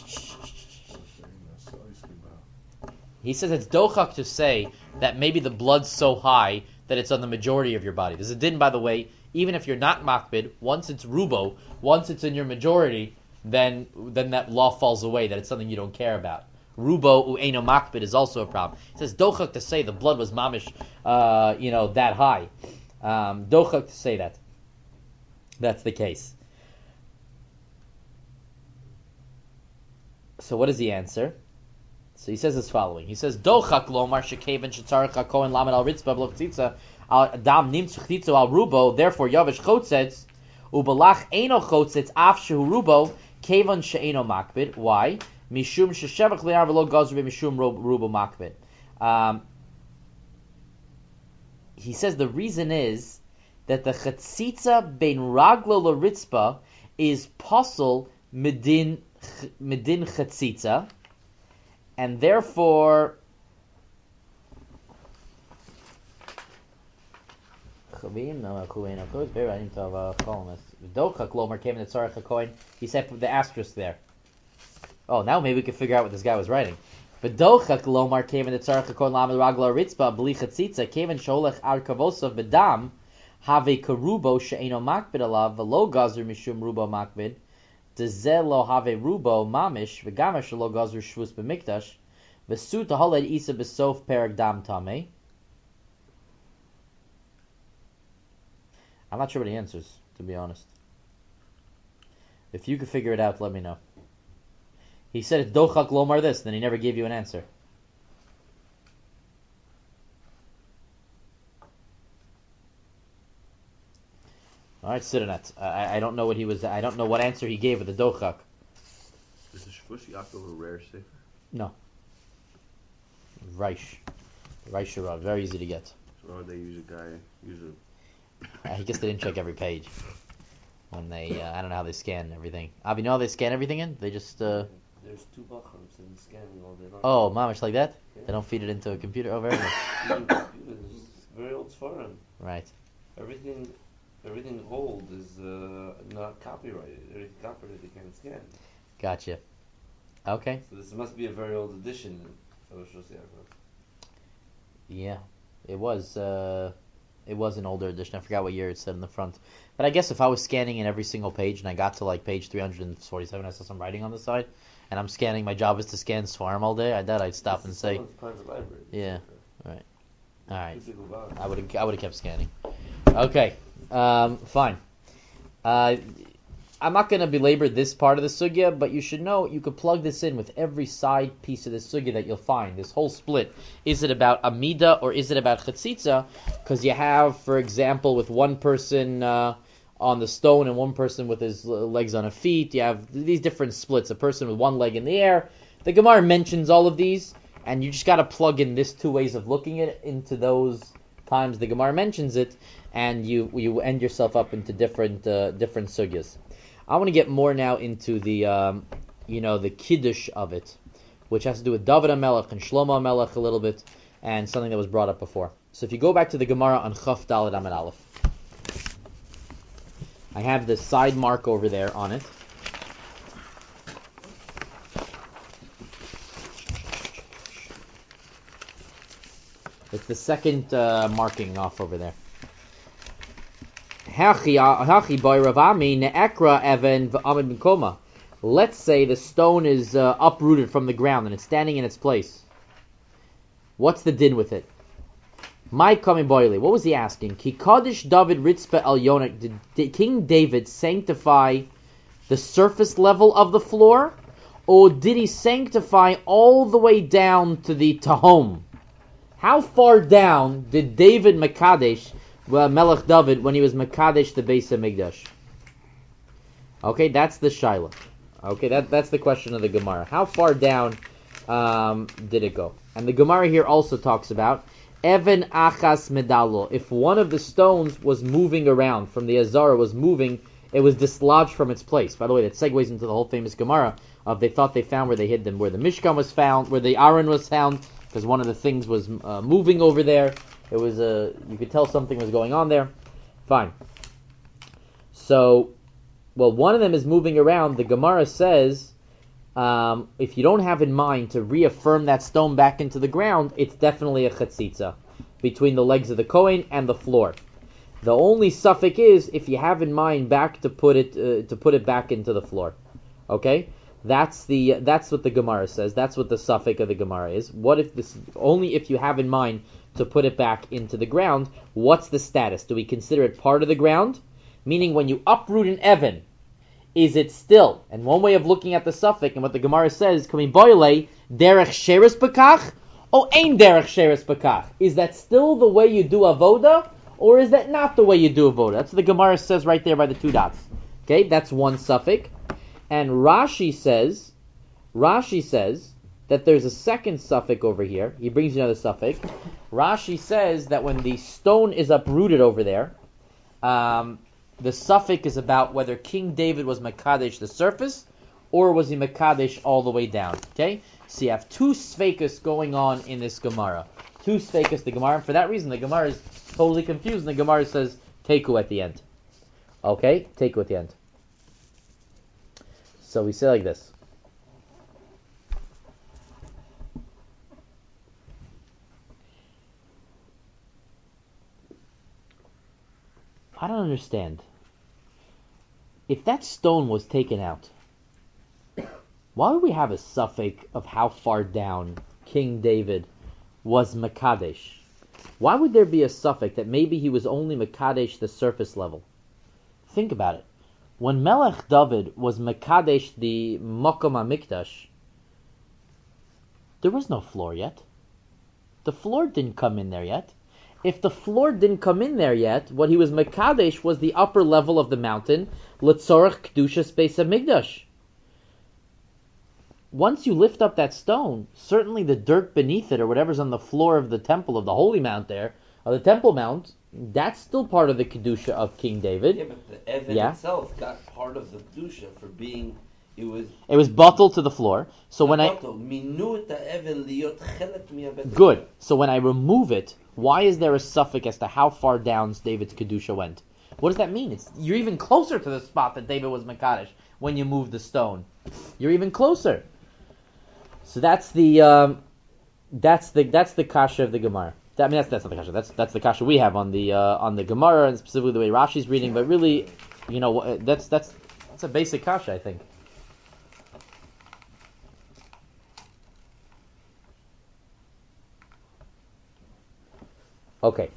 A: he says it's dochak to say that maybe the blood's so high that it's on the majority of your body. There's a din, by the way, even if you're not makbid, once it's rubo, once it's in your majority, then then that law falls away, that it's something you don't care about. Rubo u'eno makbid is also a problem. It says dochak to say the blood was mamish, uh, you know, that high. Um, dochak to say that. That's the case. So what is the answer? So he says as following. He says, Dochak lomar shekeven shetzarech hakohen lamed al ritzba v'lochtzitza al dam nim tzchitzo al rubo, therefore yavish chotzetz, ubalach eino chotzetz af shehu rubo, Kevan she'eno makbid. Why? Mishum sheshevach le'ar v'lo gazru mishum rubo makbid. Um, he says the reason is that the chatzitza bein raglo l'ritzpa is pasul medin medin chatzitza, and therefore he said the asterisk there. Oh, now maybe we can figure out what this guy was writing. V'dochak lomar keven the tzarech hakon lamed ragla ritzpa b'li chatzitza keven sholech arkavosav b'dam have karubo she'eno makbid alav v'lo gazer mishum rubo makbid dezel lo have rubo mamish v'gamash lo gazer shvus b'mikdash v'su tahaled isa b'sof perek dam tameh. I'm not sure what he answers, to be honest. If you could figure it out, let me know. He said it's dochak lomar this, then he never gave you an answer. All right, Sidonet. I, I don't know what he was. I don't know what answer he gave with the dochak.
B: Is the Shvush Yaakov a rare sefer?
A: No. Reish, Reish Shara, very easy to get.
B: So they use a guy, use a.
A: I guess they didn't check every page when they. Uh, I don't know how they scan everything. Avi, you know how they scan everything in? They just. Uh,
F: There's two bachams and scanning all day long.
A: oh, mamish like that?
F: Yeah.
A: They don't feed it into a computer. Oh, very good.
F: It's very old foreign.
A: Right.
F: Everything, everything old is uh, not copyrighted. Everything copyrighted they can't scan.
A: Gotcha. Okay.
F: So this must be a very old edition of Shos Yaakov.
A: Yeah, it was. Uh, it was an older edition. I forgot what year it said in the front. But I guess if I was scanning in every single page and I got to like page three hundred forty-seven, I saw some writing on the side, and I'm scanning. My job is to scan Swarm all day. I bet I'd stop
F: This
A: and
F: is
A: say,
F: someone's private library.
A: Yeah. Right. All right.
F: Two big box.
A: I would have. I would have kept scanning. Okay. Um, fine. Uh, I'm not going to belabor this part of the sugya, but you should know you could plug this in with every side piece of the sugya that you'll find. This whole split. Is it about Amida or is it about Chatzitza? Because you have, for example, with one person uh, on the stone and one person with his legs on a feet, you have these different splits. A person with one leg in the air. The Gemara mentions all of these, and you just got to plug in this two ways of looking at it into those times the Gemara mentions it, and you you end yourself up into different uh, different sugyas. I want to get more now into the, um, you know, the kiddush of it, which has to do with David HaMelech and Shlomo HaMelech a little bit, and something that was brought up before. So if you go back to the Gemara on Chaf Daled Amud Aleph, I have the side mark over there on it. It's the second uh, marking off over there. Let's say the stone is uh, uprooted from the ground and it's standing in its place. What's the din with it? My coming boily. What was he asking? Ki Kaddish David Ritzpa El Yonik. Did, did King David sanctify the surface level of the floor, or did he sanctify all the way down to the Tahom? How far down did David Makadesh? Well, Melech David, when he was Makadesh the Beis HaMikdash. Okay, that's the Shaila. Okay, that that's the question of the Gemara. How far down um, did it go? And the Gemara here also talks about Even Achas Medalo. If one of the stones was moving around from the Azara, was moving, it was dislodged from its place. By the way, that segues into the whole famous Gemara of they thought they found where they hid them, where the Mishkan was found, where the Aron was found, because one of the things was uh, moving over there. It was a, you could tell something was going on there. Fine. So, well, one of them is moving around. The Gemara says, um, if you don't have in mind to reaffirm that stone back into the ground, it's definitely a chatzitza between the legs of the Kohen and the floor. The only suffix is if you have in mind back to put it uh, to put it back into the floor. Okay, that's the that's what the Gemara says. That's what the suffix of the Gemara is. What if this only if you have in mind to put it back into the ground? What's the status? Do we consider it part of the ground? Meaning, when you uproot an Evan, is it still? And one way of looking at the suffix and what the Gemara says, coming boile derech sheres bekach, or ein derech sheres bekach? Is that still the way you do avoda, or is that not the way you do avoda? That's what the Gemara says right there by the two dots. Okay, that's one suffix. And Rashi says, Rashi says that there's a second suffix over here. He brings you another suffix. Rashi says that when the stone is uprooted over there, um, the suffix is about whether King David was Makadesh the surface, or was he Makadesh all the way down. Okay? So you have two sfekas going on in this Gemara. Two sfekas, the Gemara. And for that reason, the Gemara is totally confused, and the Gemara says Teku at the end. Okay? Teku at the end. So we say like this. I don't understand. If that stone was taken out, why would we have a suffix of how far down King David was Makadesh? Why would there be a suffix that maybe he was only Makadesh the surface level? Think about it. When Melech David was Makadesh the Mokom HaMikdash, there was no floor yet. The floor didn't come in there yet. If the floor didn't come in there yet, what he was Makadesh was the upper level of the mountain, L'tzorach Kedushas Beis HaMikdash. Once you lift up that stone, certainly the dirt beneath it, or whatever's on the floor of the temple, of the Holy Mount there, or the Temple Mount, that's still part of the Kedusha of King David.
F: Yeah, but the Evan
A: Yeah.
F: itself got part of the Kedusha for being, it was...
A: It was bottled to the floor. So when I...
F: Minu et ha'even liyot chelek mi'abet.
A: Good. So when I remove it, why is there a suffix as to how far down David's Kedusha went? What does that mean? It's, you're even closer to the spot that David was Makadesh when you move the stone. You're even closer. So that's the um, that's the that's the kasha of the Gemara. I mean that's that's not the kasha. That's that's the kasha we have on the uh, on the Gemara, and specifically the way Rashi's reading. But really, you know, that's that's that's a basic kasha, I think. Okay.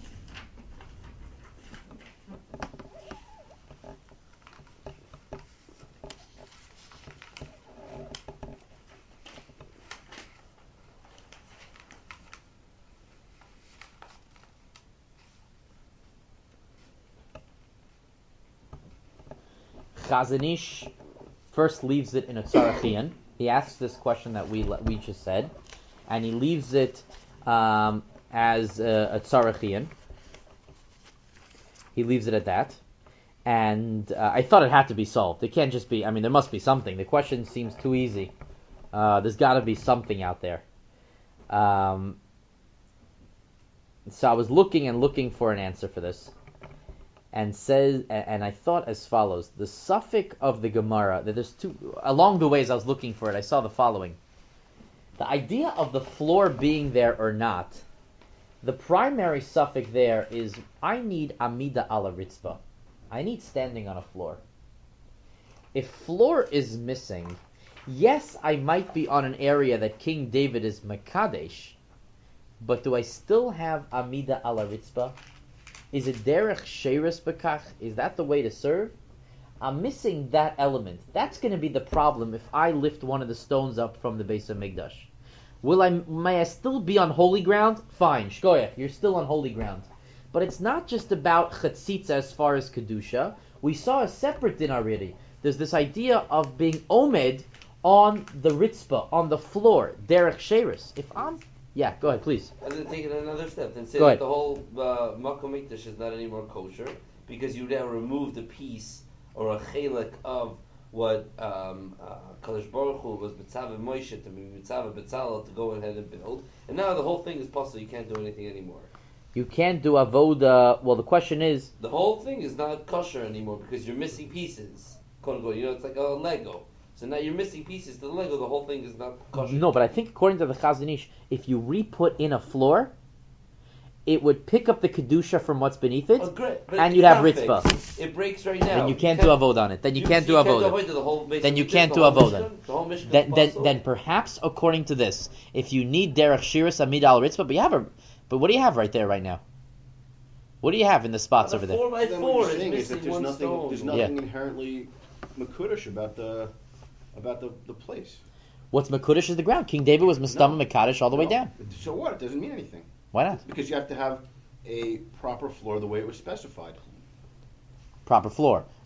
A: Chazon Ish first leaves it in a tzarachian. He asks this question that we we just said, and he leaves it um, as a, a tzarachian. He leaves it at that, and uh, I thought it had to be solved. It can't just be. I mean, there must be something. The question seems too easy. Uh, there's got to be something out there. Um, so I was looking and looking for an answer for this. And says, and I thought as follows: the suffix of the Gemara. That there's two. Along the way, as I was looking for it, I saw the following: the idea of the floor being there or not. The primary suffix there is I need amida ala ritzba. I need standing on a floor. If floor is missing, yes, I might be on an area that King David is Makadesh, but do I still have amida ala ritzba? Is it derech sheirus bekach? Is that the way to serve? I'm missing that element. That's going to be the problem if I lift one of the stones up from the base of Mikdash. Will I? May I still be on holy ground? Fine, shkoyach, you're still on holy ground. But it's not just about chatzitza as far as kedusha. We saw a separate din already. There's this idea of being omed on the ritzpah, on the floor, derech sheirus. If I'm Yeah, go ahead, please.
F: And then take it another step and say
A: Go
F: that
A: ahead.
F: the whole uh, Makom Mikdash is not anymore kosher because you now removed a piece or a chelik of what um, uh, Kadosh Baruch Hu was B'tzav Moshe to be B'tzav B'tzalel to go ahead and build, and now the whole thing is possible. You can't do anything anymore.
A: You can't do avoda. Well, the question is,
F: The whole thing is not kosher anymore because you're missing pieces. Quote unquote. You know, it's like a Lego. So now you're missing pieces to the Lego. The whole thing is not kosher.
A: no, but I think according to the Chazon Ish, if you re-put in a floor, it would pick up the kedusha from what's beneath it,
F: Oh, great. But
A: and
F: it's
A: you'd have
F: not
A: ritzvah.
F: fixed. It breaks right now.
A: Then you can't do avoda on it. Then you, can't do
F: you
A: avoda.
F: Can't do the whole basic
A: Then you
F: Mikdash,
A: can't
F: the
A: do
F: whole
A: avoda.
F: Mishkan, the whole Mishkan
A: Then,
F: is
A: then,
F: possible.
A: then perhaps according to this, if you need derech shiras amid al ritzvah, but you have a, but what do you have right there right now? What do you have in the spots
F: On a
A: over there?
F: Four by
B: Then
F: four
B: what you're
F: is
B: saying is that
F: missing
B: there's
F: one
B: nothing,
F: stone.
B: there's
A: Yeah.
B: nothing inherently makudish about the about the, the place.
A: What's Makudish is the ground. King David was Mustama
B: No.
A: Makadosh all the way
B: No.
A: down.
B: So what? It doesn't mean anything
A: Why not?
B: because you have to have a proper floor the way it was specified.
A: Proper floor.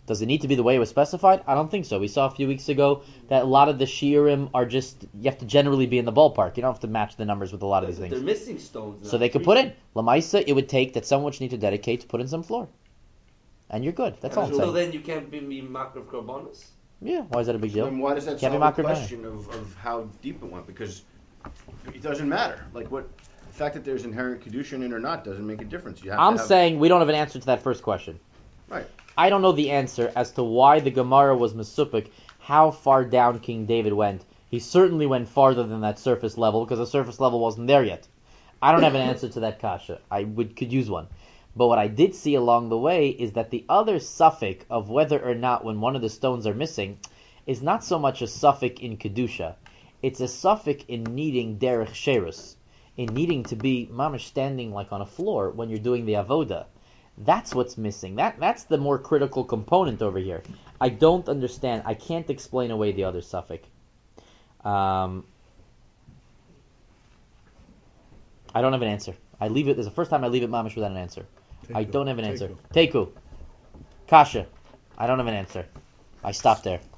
A: Does it need to be the way it was specified? I don't think so. We saw a few weeks ago that a lot of the shiurim are just, you have to generally be in the ballpark. You don't have to match the numbers with a lot of these
F: They're
A: things.
F: missing stones.
A: So they could put in. Lamaisa, it would take that someone would need to dedicate to put in some floor. And you're good. That's all I'm
F: So
A: saying.
F: then you can't be me makar of korbanos.
A: Yeah, why is that a big deal?
B: Then why does that
A: Can't be
B: solve the
A: makar
B: question of, of how deep it went? Because it doesn't matter. Like what the fact that there's inherent kedusha in it or not doesn't make a difference. You have
A: I'm
B: to have,
A: saying we don't have an answer to that first question.
B: Right.
A: I don't know the answer as to why the Gemara was mesupik, how far down King David went. He certainly went farther than that surface level because the surface level wasn't there yet. I don't have an answer to that kasha. I would could use one. But what I did see along the way is that the other suffix of whether or not when one of the stones are missing is not so much a suffix in Kedusha. It's a suffix in needing derech sherus, in needing to be mamash standing like on a floor when you're doing the avoda. That's what's missing. That That's the more critical component over here. I don't understand. I can't explain away the other suffix. Um, I don't have an answer. I leave it. This is the first time I leave it mamash without an answer. I don't have an answer. Teku. Kasha. I don't have an answer. I stopped there.